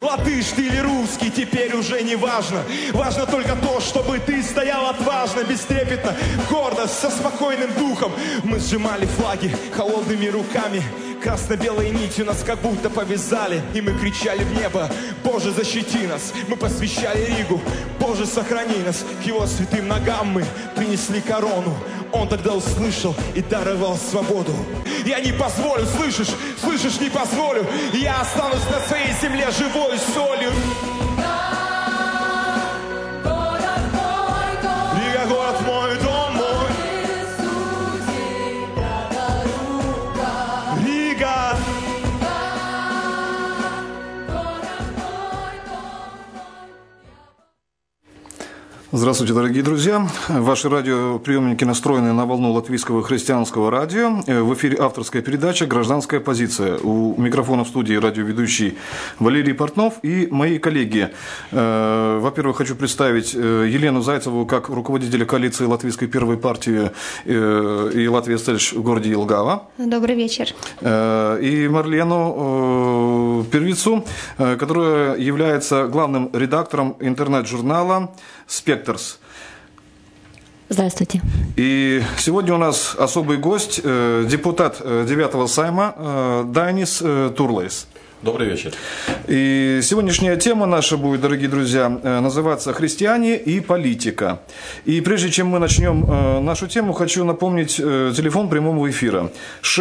Латыш ты или русский, теперь уже не важно. Важно только то, чтобы ты стоял отважно, бестрепетно, гордо, со спокойным духом. Мы сжимали флаги холодными руками, красно-белой нитью нас как будто повязали. И мы кричали в небо: Боже, защити нас. Мы посвящали Ригу: Боже, сохрани нас. К его святым ногам мы принесли корону. Он тогда услышал и даровал свободу. Я не позволю, слышишь, не позволю. Я останусь на своей земле живой солью. Рига, город мой, дом мой. Рига. Здравствуйте, дорогие друзья. Ваши радиоприемники настроены на волну латвийского христианского радио. В эфире авторская передача «Гражданская позиция». У микрофона в студии радиоведущий Валерий Портнов и мои коллеги. Во-первых, хочу представить Елену Зайцеву как руководителя коалиции Латвийской первой партии и Латвия Стельш в городе Елгава. Добрый вечер. И Марлену Первицу, которая является главным редактором интернет-журнала «Спектрс». Здравствуйте. И сегодня у нас особый гость, депутат 9-го Сайма Дайнис Турлейс. Добрый вечер. И сегодняшняя тема наша будет, дорогие друзья, называться «Христиане и политика». И прежде чем мы начнем нашу тему, хочу напомнить телефон прямого эфира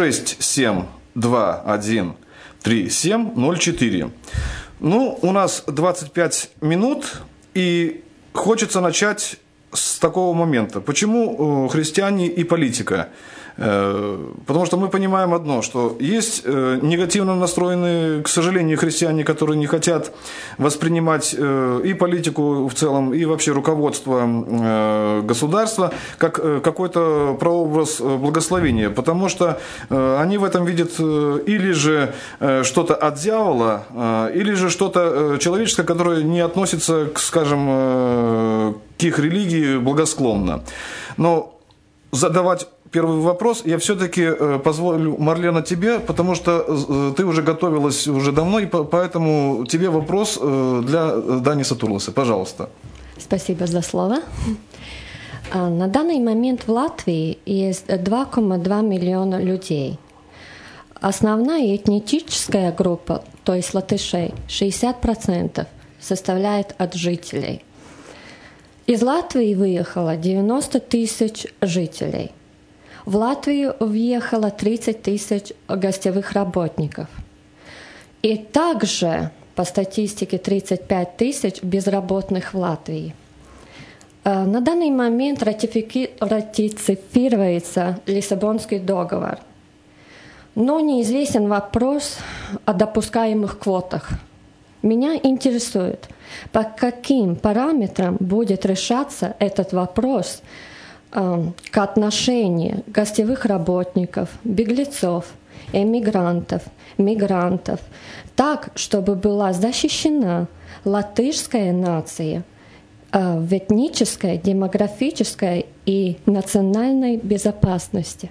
67213704. Ну, у нас 25 минут, и хочется начать с такого момента. Почему христиане и политика? Потому что мы понимаем одно, что есть негативно настроенные, к сожалению, христиане, которые не хотят воспринимать и политику в целом, и вообще руководство государства как какой-то прообраз благословения, потому что они в этом видят или же что-то от дьявола, или же что-то человеческое, которое не относится, скажем, к их религии благосклонно. Но задавать первый вопрос я все-таки позволю, Марлена, тебе, потому что ты уже готовилась уже давно, и поэтому тебе вопрос для Даниса Турлейса. Пожалуйста. Спасибо за слово. На данный момент в Латвии есть 2,2 миллиона людей. Основная этническая группа, то есть латышей, 60% составляет от жителей. Из Латвии выехало 90 тысяч жителей. В Латвию въехало 30 тысяч гостевых работников. И также, по статистике, 35 тысяч безработных в Латвии. На данный момент ратифицируется Лиссабонский договор. Но неизвестен вопрос о допускаемых квотах. Меня интересует, по каким параметрам будет решаться этот вопрос к отношению гостевых работников, беглецов, эмигрантов, мигрантов, так, чтобы была защищена латышская нация в этнической, демографической и национальной безопасности.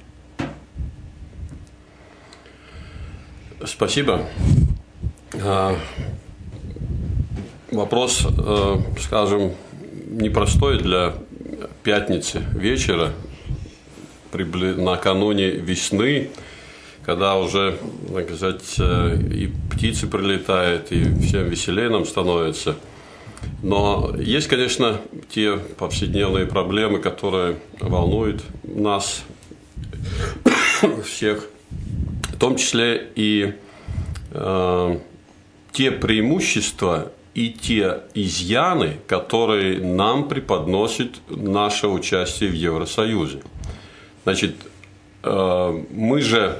Спасибо. Вопрос, скажем, непростой для пятницы вечера, накануне весны, когда уже, так сказать, и птицы прилетают, и всем веселее нам становится. Но есть, конечно, те повседневные проблемы, которые волнуют нас всех, в том числе и те преимущества и те изъяны, которые нам преподносит наше участие в Евросоюзе. Значит, мы же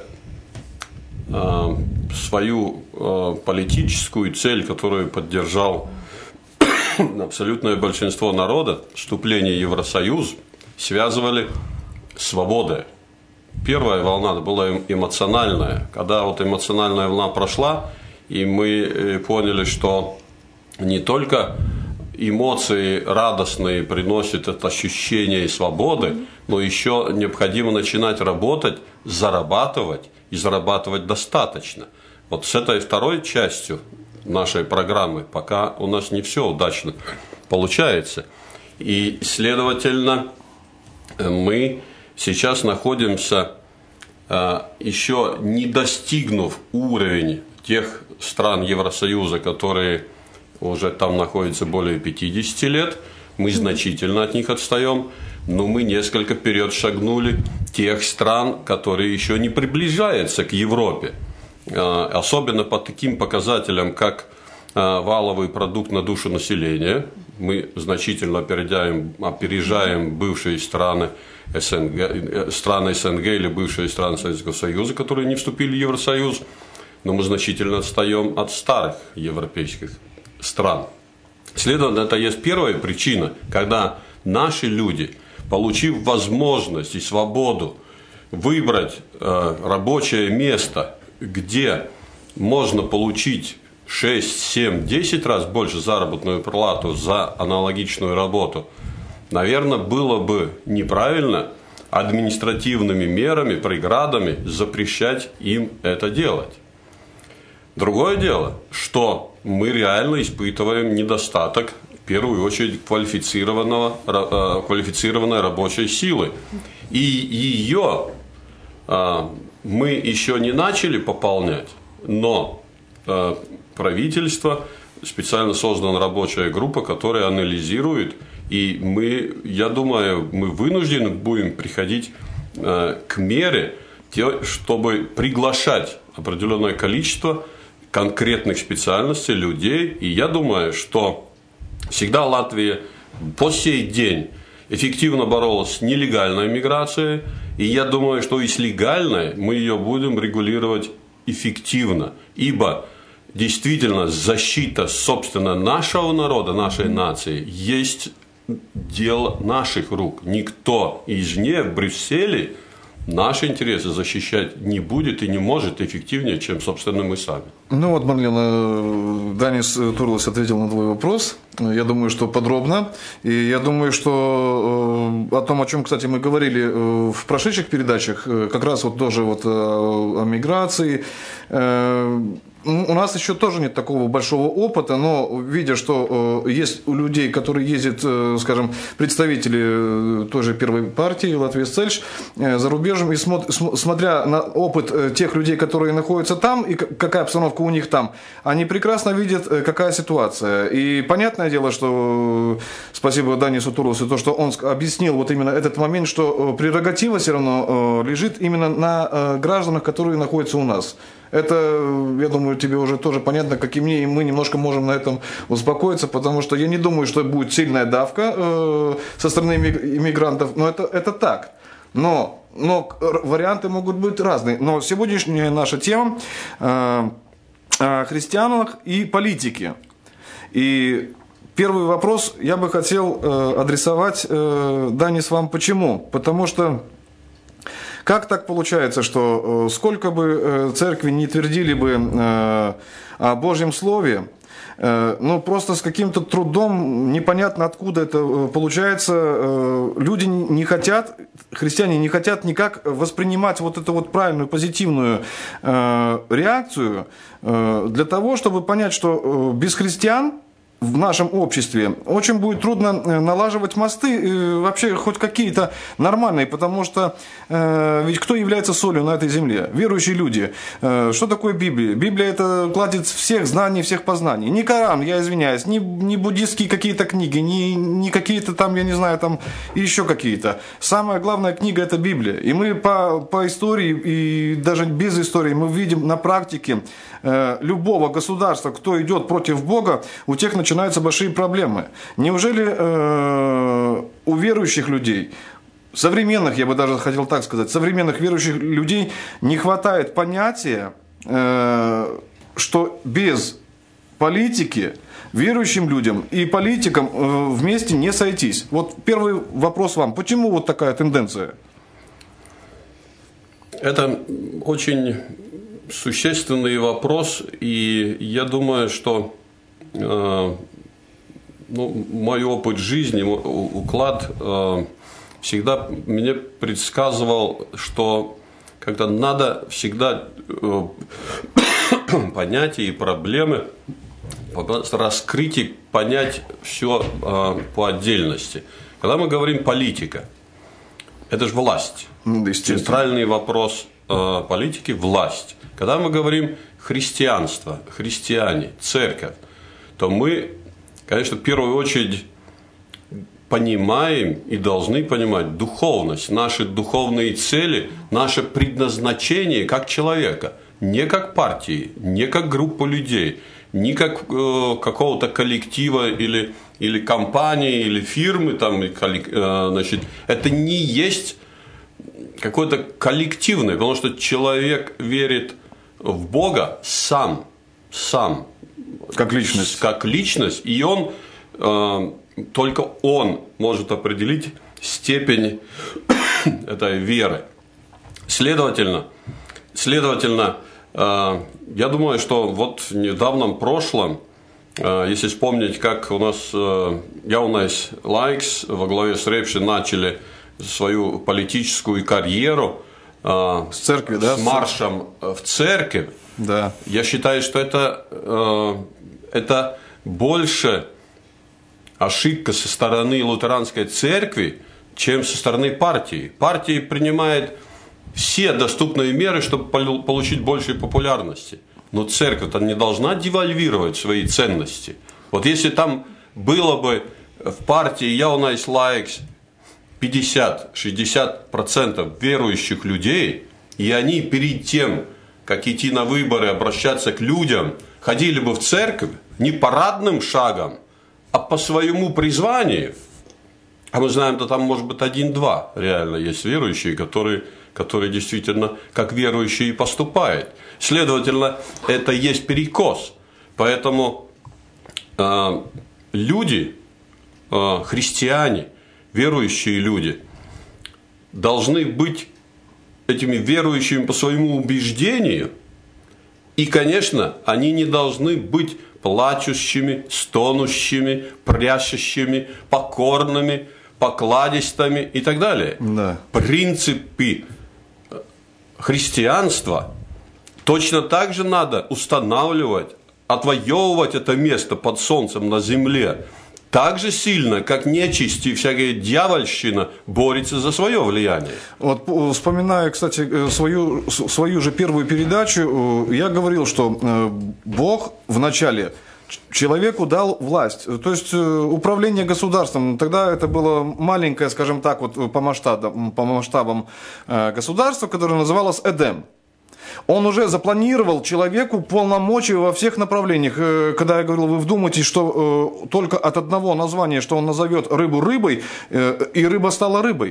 свою политическую цель, которую поддержал абсолютное большинство народа, вступление в Евросоюз, связывали с свободой. Первая волна была эмоциональная. Когда вот эмоциональная волна прошла, и мы поняли, что не только эмоции радостные приносят это ощущение свободы, но еще необходимо начинать работать, зарабатывать и зарабатывать достаточно. Вот с этой второй частью нашей программы. Пока у нас не все удачно получается. И, следовательно, мы сейчас находимся, еще не достигнув уровень тех стран Евросоюза, которые уже там находятся более 50 лет. Мы значительно от них отстаем, но мы несколько вперед шагнули тех стран, которые еще не приближаются к Европе. Особенно по таким показателям, как валовый продукт на душу населения. Мы значительно опережаем бывшие страны СНГ или бывшие страны Советского Союза, которые не вступили в Евросоюз, но мы значительно отстаем от старых европейских стран. Следовательно, это есть первая причина, когда наши люди, получив возможность и свободу выбрать рабочее место, где можно получить 6, 7, 10 раз больше заработную плату за аналогичную работу, наверное, было бы неправильно административными мерами, преградами запрещать им это делать. Другое дело, что мы реально испытываем недостаток, в первую очередь, квалифицированной рабочей силы. И ее мы еще не начали пополнять, но правительство, специально создана рабочая группа, которая анализирует, и я думаю, мы вынуждены будем приходить к мере, чтобы приглашать определенное количество конкретных специальностей, людей. И я думаю, что всегда Латвия по сей день эффективно боролась с нелегальной миграцией. И я думаю, что и с легальной мы ее будем регулировать эффективно. Ибо действительно защита, собственно, нашего народа, нашей нации есть дело наших рук. Никто извне в Брюсселе наши интересы защищать не будет и не может эффективнее, чем, собственно, мы сами. Ну вот, Марлена, Данис Турлас ответил на твой вопрос. Я думаю, что подробно. И я думаю, что о том, о чем, кстати, мы говорили в прошедших передачах, как раз вот тоже вот о миграции. У нас еще тоже нет такого большого опыта, но видя, что есть у людей, которые ездят, скажем, представители той же первой партии Латвия Цельш за рубежем, и смотря на опыт тех людей, которые находятся там, и какая обстановка у них там, они прекрасно видят, какая ситуация. И понятное дело, что спасибо Данису Турласу, то, что он объяснил вот именно этот момент, что прерогатива все равно лежит именно на гражданах, которые находятся у нас. Это, я думаю, тебе уже тоже понятно, как и мне, и мы немножко можем на этом успокоиться, потому что я не думаю, что будет сильная давка со стороны иммигрантов, но это так. Но варианты могут быть разные. Но сегодняшняя наша тема о христианах и политике. И первый вопрос я бы хотел адресовать, Данис, вам. Почему? Потому что как так получается, что сколько бы церкви не твердили бы о Божьем Слове, ну просто с каким-то трудом, непонятно откуда это получается, люди не хотят, христиане не хотят никак воспринимать вот эту вот правильную, позитивную реакцию для того, чтобы понять, что без христиан в нашем обществе очень будет трудно налаживать мосты, вообще хоть какие-то нормальные, потому что ведь кто является солью на этой земле? Верующие люди. Что такое Библия? Библия — это кладезь всех знаний, всех познаний. Не Коран, я извиняюсь, не буддистские какие-то книги, не какие-то там, я не знаю, там еще какие-то. Самая главная книга — это Библия. И мы по истории, и даже без истории, мы видим на практике любого государства, кто идет против Бога, у тех начинаются большие проблемы. Неужели у верующих людей, современных, я бы даже хотел так сказать, современных верующих людей не хватает понятия, что без политики верующим людям и политикам вместе не сойтись? Вот первый вопрос вам. Почему вот такая тенденция? Это очень существенный вопрос, и я думаю, что мой опыт жизни, уклад всегда мне предсказывал, что когда надо всегда понятия и проблемы раскрыть и понять все по отдельности. Когда мы говорим политика, это же власть. Центральный вопрос политики – власть. Когда мы говорим христианство, христиане, церковь, то мы, конечно, в первую очередь понимаем и должны понимать духовность, наши духовные цели, наше предназначение как человека, не как партии, не как группы людей, не как какого-то коллектива или компании, или фирмы, там, значит, это не есть какое-то коллективное, потому что человек верит в Бога сам, как личность, и он только он может определить степень этой веры. Следовательно, я думаю, что вот в недавнем прошлом, если вспомнить, как у нас Jaunais laiks во главе с Репши начали свою политическую карьеру с церкви, да? С маршем в церковь, да. Я считаю, что это больше ошибка со стороны лютеранской церкви, чем со стороны партии. Партия принимает все доступные меры, чтобы получить большей популярности. Но церковь-то не должна девальвировать свои ценности. Вот если там было бы в партии Jaunais laiks 50-60% верующих людей, и они перед тем, как идти на выборы, обращаться к людям, ходили бы в церковь не парадным шагом, а по своему призванию, а мы знаем, что там может быть 1-2 реально есть верующие, которые действительно как верующие поступают. Следовательно, это есть перекос. Поэтому люди, христиане, верующие люди, должны быть этими верующими по своему убеждению. И, конечно, они не должны быть плачущими, стонущими, прящущими, покорными, покладистыми и так далее. Да. Принципы христианства точно так же надо устанавливать, отвоевывать это место под солнцем на земле так же сильно, как нечисть и всякая дьявольщина борется за свое влияние. Вот вспоминая, кстати, свою же первую передачу, я говорил, что Бог вначале человеку дал власть, то есть управление государством. Тогда это было маленькое, скажем так, вот по масштабам государство, которое называлось Эдем. Он уже запланировал человеку полномочия во всех направлениях. Когда я говорил, вы вдумайтесь, что только от одного названия, что он назовет рыбу рыбой, и рыба стала рыбой.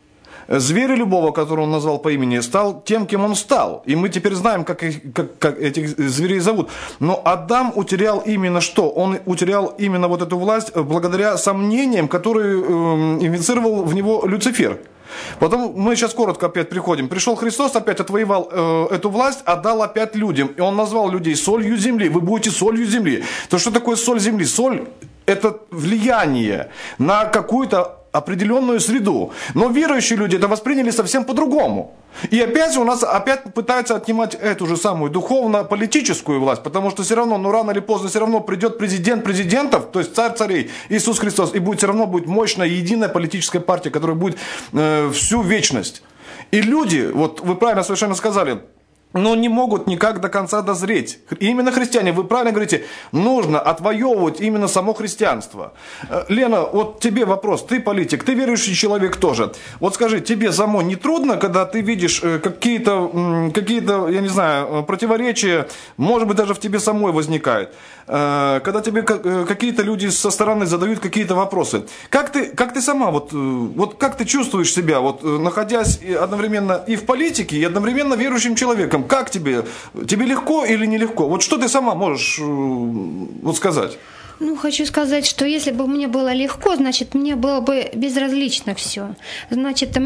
Зверя любого, которого он назвал по имени, стал тем, кем он стал. И мы теперь знаем, как этих зверей зовут. Но Адам утерял именно что? Он утерял именно вот эту власть благодаря сомнениям, которые инвицировал в него Люцифер. Потом мы сейчас коротко опять приходим. Пришел Христос, опять отвоевал эту власть, отдал опять людям. И он назвал людей солью земли. Вы будете солью земли. То что такое соль земли? Соль – это влияние на какую-то определенную среду. Но верующие люди это восприняли совсем по-другому. И опять у нас пытаются отнимать эту же самую духовно-политическую власть, потому что все равно, рано или поздно все равно придет президент президентов, то есть царь царей, Иисус Христос, и все равно будет мощная, единая политическая партия, которая будет всю вечность. И люди, вот вы правильно совершенно сказали, но не могут никак до конца дозреть. И именно христиане, вы правильно говорите, нужно отвоевывать именно само христианство. Лена, вот тебе вопрос, ты политик, ты верующий человек тоже. Вот скажи, тебе самой не трудно, когда ты видишь какие-то, я не знаю, противоречия, может быть, даже в тебе самой возникают, когда тебе какие-то люди со стороны задают какие-то вопросы. Как ты сама, вот как ты чувствуешь себя, вот, находясь одновременно и в политике, и одновременно верующим человеком? Как тебе? Тебе легко или нелегко? Вот что ты сама можешь вот сказать? Хочу сказать, что если бы мне было легко, значит, мне было бы безразлично все. Значит, я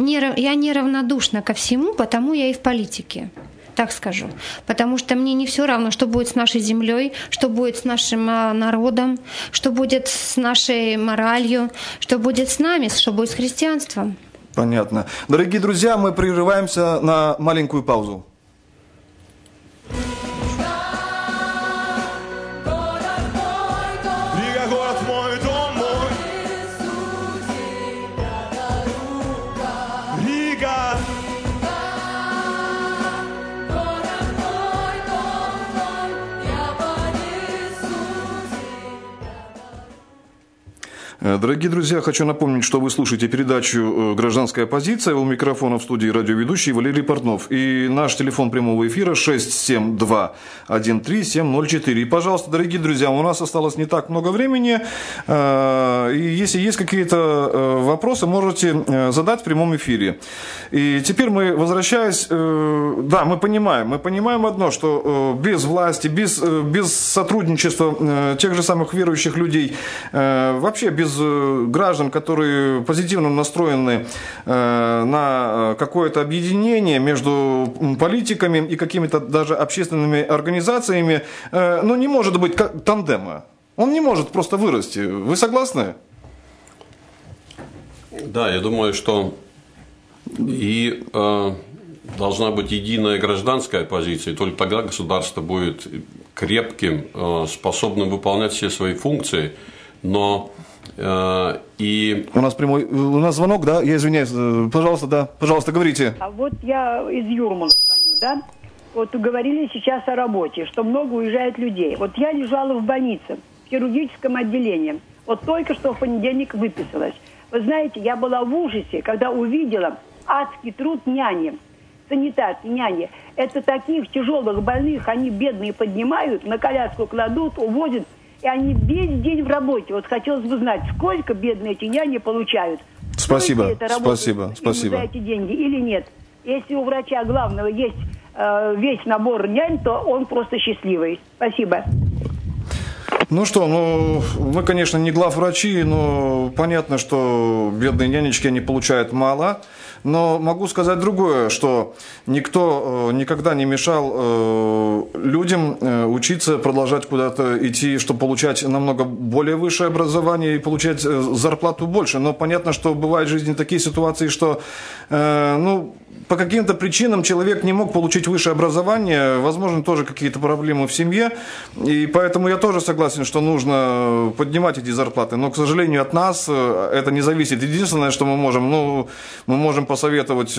неравнодушна ко всему, потому я и в политике. Так скажу. Потому что мне не все равно, что будет с нашей землей, что будет с нашим народом, что будет с нашей моралью, что будет с нами, что будет с христианством. Понятно. Дорогие друзья, мы прерываемся на маленькую паузу. Дорогие друзья, хочу напомнить, что вы слушаете передачу «Гражданская позиция». У микрофона в студии радиоведущий Валерий Портнов. И наш телефон прямого эфира 672-13-704. И, пожалуйста, дорогие друзья, у нас осталось не так много времени. И если есть какие-то вопросы, можете задать в прямом эфире. И теперь мы, возвращаясь, да, мы понимаем одно, что без власти, без сотрудничества тех же самых верующих людей, вообще без граждан, которые позитивно настроены на какое-то объединение между политиками и какими-то даже общественными организациями, ну, не может быть тандема. Он не может просто вырасти. Вы согласны? Да, я думаю, что и должна быть единая гражданская позиция, и только тогда государство будет крепким, способным выполнять все свои функции, но и... У нас звонок, да? Я извиняюсь. Пожалуйста, говорите. А вот я из Юрмала звоню, да? Вот говорили сейчас о работе, что много уезжает людей. Вот я лежала в больнице, в хирургическом отделении. Вот только что в понедельник выписалась. Вы знаете, я была в ужасе, когда увидела адский труд няни, санитарки, няни. Это таких тяжелых больных, они бедные поднимают, на коляску кладут, увозят. И они весь день в работе. Вот хотелось бы знать, сколько бедные эти няни получают. Спасибо. За эти деньги или нет. Если у врача главного есть весь набор нянь, то он просто счастливый. Спасибо. Ну что, мы, конечно, не главврачи, но понятно, что бедные нянечки, они получают мало. Но могу сказать другое, что никто никогда не мешал людям учиться, продолжать куда-то идти, чтобы получать намного более высшее образование и получать зарплату больше. Но понятно, что бывают в жизни такие ситуации, что по каким-то причинам человек не мог получить высшее образование, возможно, тоже какие-то проблемы в семье, и поэтому я тоже согласен, что нужно поднимать эти зарплаты, но, к сожалению, от нас это не зависит. Единственное, что мы можем посоветовать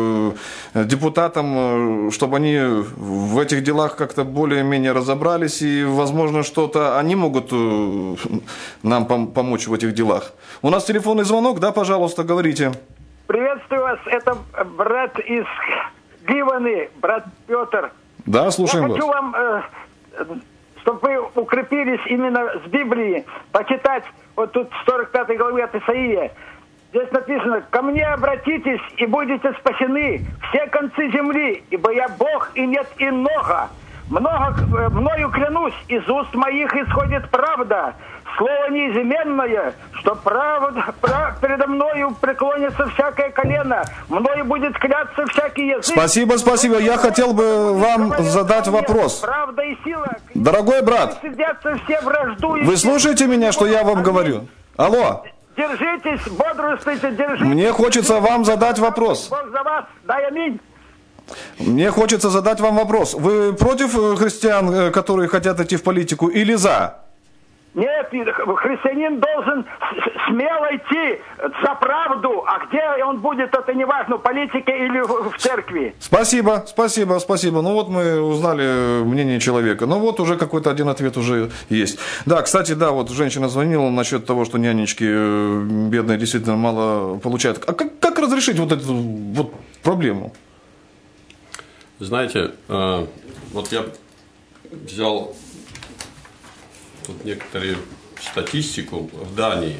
депутатам, чтобы они в этих делах как-то более-менее разобрались, и, возможно, что-то они могут нам помочь в этих делах. У нас телефонный звонок, да, пожалуйста, говорите. Приветствую вас, это брат из Гиваны, брат Петр. Да, слушаем вас. Я хочу вам, чтобы вы укрепились именно с Библии, почитать вот тут в 45 главе от Исаии. Здесь написано: «Ко мне обратитесь, и будете спасены все концы земли, ибо я Бог, и нет иного. Мною клянусь, из уст моих исходит правда, слово неизменное, что передо мною преклонится всякое колено, мною будет кляться всякий язык». Спасибо. Я хотел бы вам задать вопрос. Правда и сила. Дорогой брат, вы слушаете меня, что я вам говорю? Алло. Держитесь, бодрствуйте, держитесь. Мне хочется вам задать вопрос. Бог за вас, дай аминь. Мне хочется задать вам вопрос. Вы против христиан, которые хотят идти в политику, или за? Нет, христианин должен смело идти за правду, а где он будет, это не важно, в политике или в церкви. Спасибо. Ну вот мы узнали мнение человека. Ну вот уже какой-то один ответ уже есть. Да, кстати, да, вот женщина звонила насчет того, что нянечки бедные действительно мало получают. А как разрешить вот эту вот проблему? Знаете, вот я взял тут некоторые статистику в Дании.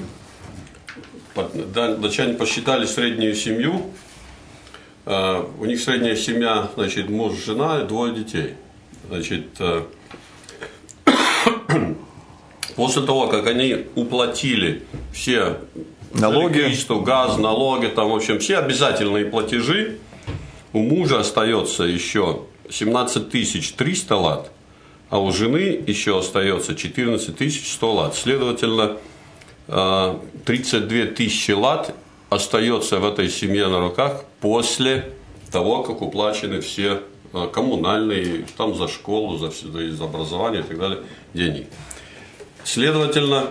Датчане посчитали среднюю семью. У них средняя семья, значит, муж, жена и 2 детей. Значит, после того, как они уплатили все налоги, электричество, газ, налоги, там, в общем, все обязательные платежи, у мужа остается еще 17 300 лат, а у жены еще остается 14 100 лат. Следовательно, 32 тысячи лат остается в этой семье на руках после того, как уплачены все коммунальные, там за школу, за образование и так далее, деньги. Следовательно,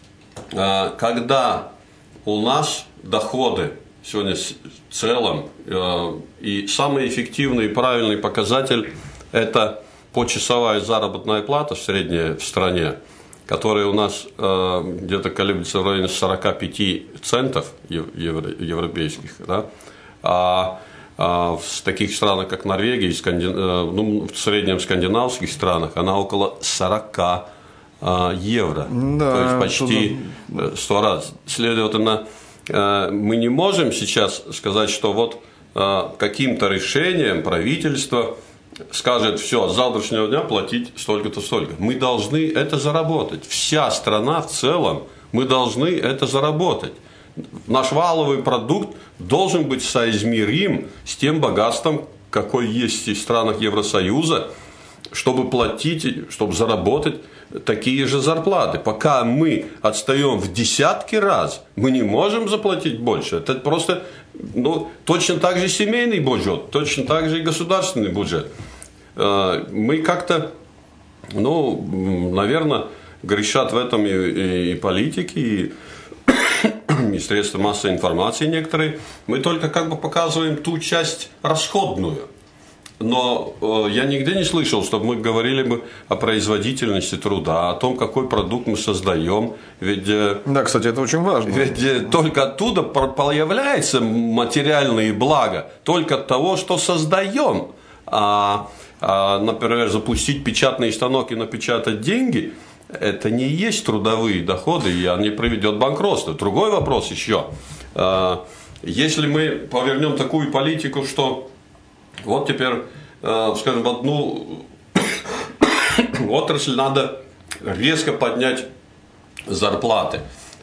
когда у нас доходы сегодня в целом, и самый эффективный и правильный показатель – это почасовая заработная плата средняя в стране, которые у нас где-то колеблются в районе 45 центов европейских, да, а в таких странах, как Норвегия, в среднем скандинавских странах, она около 40 евро, да, то есть почти 100 раз. Следовательно, мы не можем сейчас сказать, что вот каким-то решением правительство скажет, все, с завтрашнего дня платить столько-то, столько. Мы должны это заработать. Вся страна в целом, мы должны это заработать. Наш валовый продукт должен быть соизмерим с тем богатством, какой есть в странах Евросоюза, чтобы платить, чтобы заработать такие же зарплаты. Пока мы отстаем в десятки раз, мы не можем заплатить больше. Это просто точно так же семейный бюджет, точно так же и государственный бюджет. Мы как-то, наверное, грешат в этом и политики, и средства массовой информации некоторые. Мы только как бы показываем ту часть расходную. Но я нигде не слышал, чтобы мы говорили бы о производительности труда, о том, какой продукт мы создаем. Ведь, да, кстати, это очень важно. Ведь только оттуда появляются материальные блага, только от того, что создаем. Например, запустить печатный станок и напечатать деньги, это не есть трудовые доходы, и они приведет к банкротству. Другой вопрос еще. Если мы повернем такую политику, что вот теперь, скажем, в одну отрасль надо резко поднять зарплаты.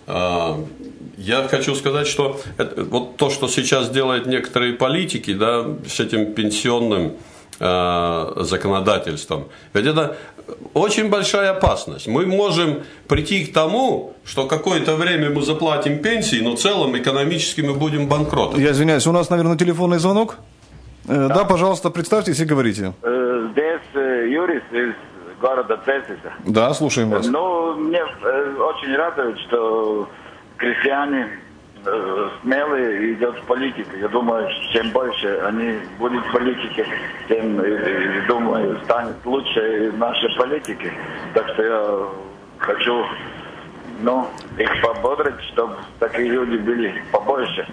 Я хочу сказать, что вот то, что сейчас делают некоторые политики, да, с этим пенсионным законодательством, ведь это очень большая опасность. Мы можем прийти к тому, что какое-то время мы заплатим пенсии, но в целом экономически мы будем банкротом. Я извиняюсь, у нас, наверное, телефонный звонок. Да, пожалуйста, представьтесь и говорите. Здесь Юрий из города Цесиса. Да, слушаем вас. Мне очень радует, что крестьяне смелые идут в политику. Я думаю, чем больше они будут в политике, тем, думаю, станет лучше нашей политики. Так что я хочу их пободрить, чтобы такие люди были побольше.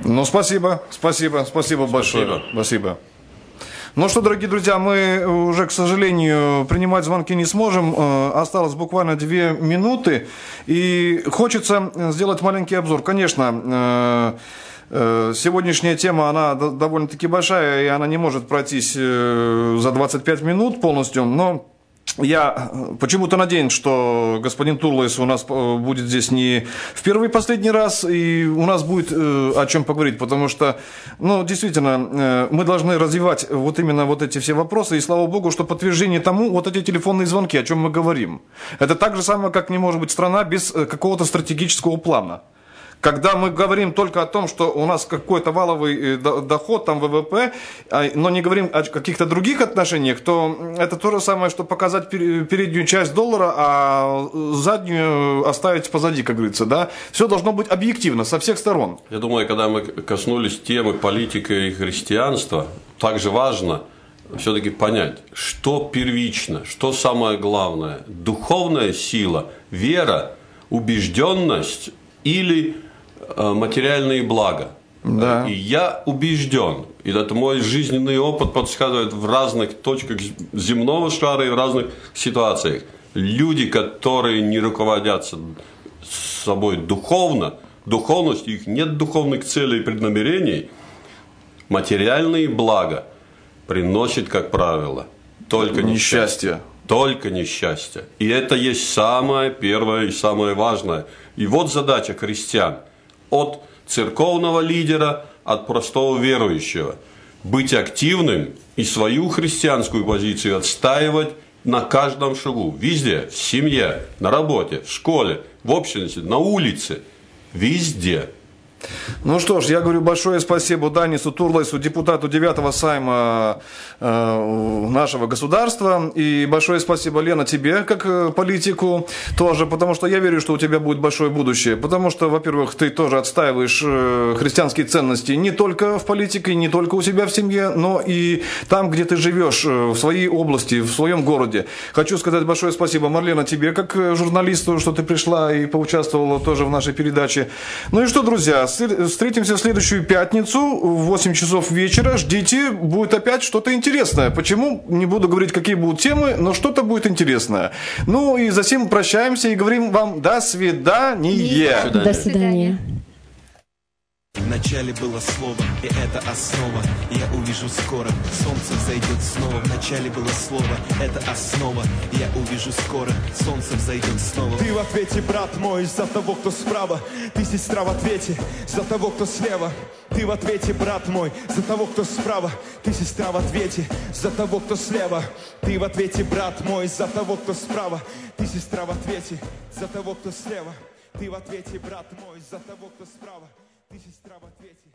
Спасибо большое. Спасибо. Ну что, дорогие друзья, мы уже, к сожалению, принимать звонки не сможем. Осталось буквально 2 минуты. И хочется сделать маленький обзор. Конечно, сегодняшняя тема, она довольно-таки большая, и она не может пройтись за 25 минут полностью, но я почему-то надеюсь, что господин Турлайс у нас будет здесь не в первый и последний раз, и у нас будет о чем поговорить, потому что, действительно, мы должны развивать вот именно вот эти все вопросы, и слава богу, что подтверждение тому вот эти телефонные звонки, о чем мы говорим. Это так же самое, как не может быть страна без какого-то стратегического плана. Когда мы говорим только о том, что у нас какой-то валовый доход, там ВВП, но не говорим о каких-то других отношениях, то это то же самое, что показать переднюю часть доллара, а заднюю оставить позади, как говорится. Да? Все должно быть объективно, со всех сторон. Я думаю, когда мы коснулись темы политики и христианства, также важно все-таки понять, что первично, что самое главное. Духовная сила, вера, убежденность или материальные блага. Да. И я убежден, и это мой жизненный опыт подсказывает в разных точках земного шара и в разных ситуациях. Люди, которые не руководятся собой духовно, духовностью, их нет духовных целей и преднамерений, материальные блага приносят, как правило, только несчастье. Только несчастье. И это есть самое первое и самое важное. И вот задача христиан от церковного лидера, от простого верующего. Быть активным и свою христианскую позицию отстаивать на каждом шагу. Везде. В семье, на работе, в школе, в обществе, на улице. Везде. Ну что ж, я говорю большое спасибо Данису Турлайсу, депутату 9-го сайма нашего государства. И большое спасибо, Лена, тебе, как политику тоже, потому что я верю, что у тебя будет большое будущее. Потому что, во-первых, ты тоже отстаиваешь христианские ценности не только в политике, не только у себя в семье, но и там, где ты живешь, в своей области, в своем городе. Хочу сказать большое спасибо, Марлена, тебе, как журналисту, что ты пришла и поучаствовала тоже в нашей передаче. Ну и что, друзья, встретимся в следующую пятницу в 8 часов вечера. Ждите, будет опять что-то интересное. Почему? Не буду говорить, какие будут темы, но что-то будет интересное. Ну и за сим прощаемся и говорим вам до свидания. До свидания. Вначале было слово, и это основа. Я увижу скоро, солнце взойдет снова. Вначале было слово, это основа. Я увижу скоро, солнце взойдет снова. Ты в ответе, брат мой, за того, кто справа. Ты, сестра, в ответе, за того, кто слева. Ты в ответе, брат мой, за того, кто справа. Ты, сестра, в ответе, за того, кто слева. Ты в ответе, брат мой, за того, кто справа. Ты, сестра, в ответе, за того, кто слева. Ты в ответе, брат мой, за того, кто справа. Ты, сестра, в ответе.